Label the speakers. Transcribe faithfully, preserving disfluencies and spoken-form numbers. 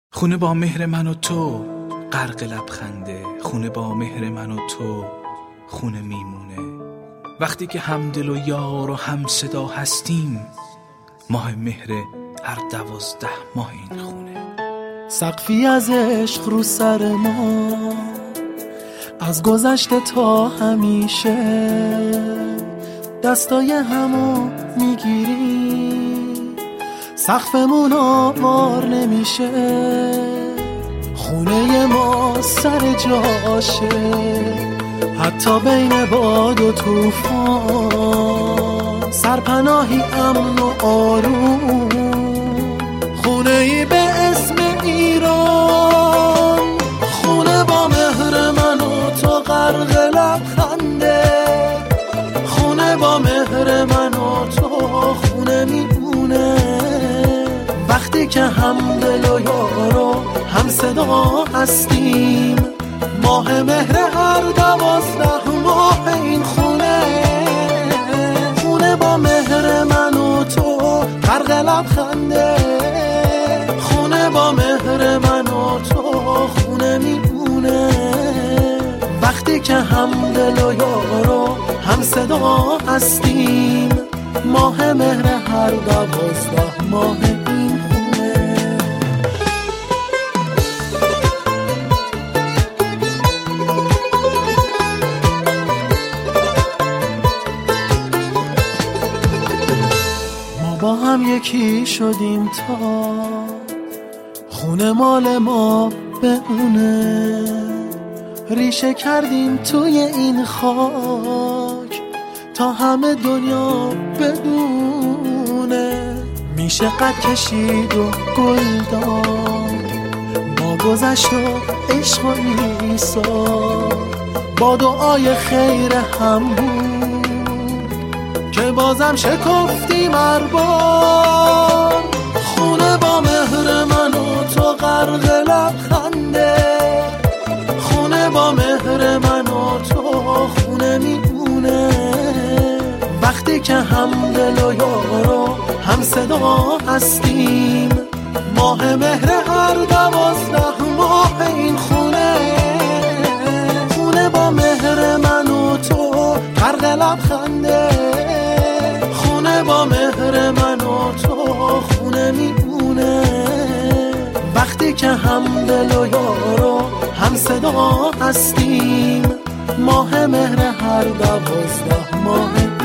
Speaker 1: خونه با مهر من و تو غرق لبخنده، خونه با مهر من و تو خونه میمونه. وقتی که هم دل و یار و هم صدا هستیم، ماه مهر هر دوازده ماه این خونه.
Speaker 2: سقفی از عشق رو سر ما، از گذشته تا همیشه دستای همو میگیری، سقفمون آوار نمیشه. خونه ما سر جاشه، حتی بین باد و طوفان، سرپناهی امن و آروم. خونه ای به اسم ایران، خونه با مهر من و تو غرق لبخنده، خونه با مهر من و تو خونه میمونه. وقتی که هم دل و یار و هم صدا هستیم، ماه مهر هر دوازده ماه این خونه. خونه با مهر من و تو غرق لبخنده، خونه با مهر من و تو خونه میمونه. وقتی که هم دل و یار و هم صدا هستیم، ماه مهر هر دوازده ماه این خونه. ما با هم یکی شدیم تا خونه مال ما به اونه، ریشه کردیم توی این خاک تا همه دنیا بدونه. میشه قد کشید و گل داد با گذشت و عشق و ایثار، با دعای خیر هم بود که بازم شکفتیم ارباب. خونه با مهر من و تو غرق لبخنده، خونه با مهر من و تو خونه میمونه. وقتی که هم دل و یار و هم صدا هستیم، ماه مهر هر دوازده ماه این خونه. خونه با مهر من و تو غرق لبخنده، خونه با مهر من و تو خونه میمونه. وقتی که هم دل و یار و هم صدا هستیم، ماه مهر هر دوازده ماه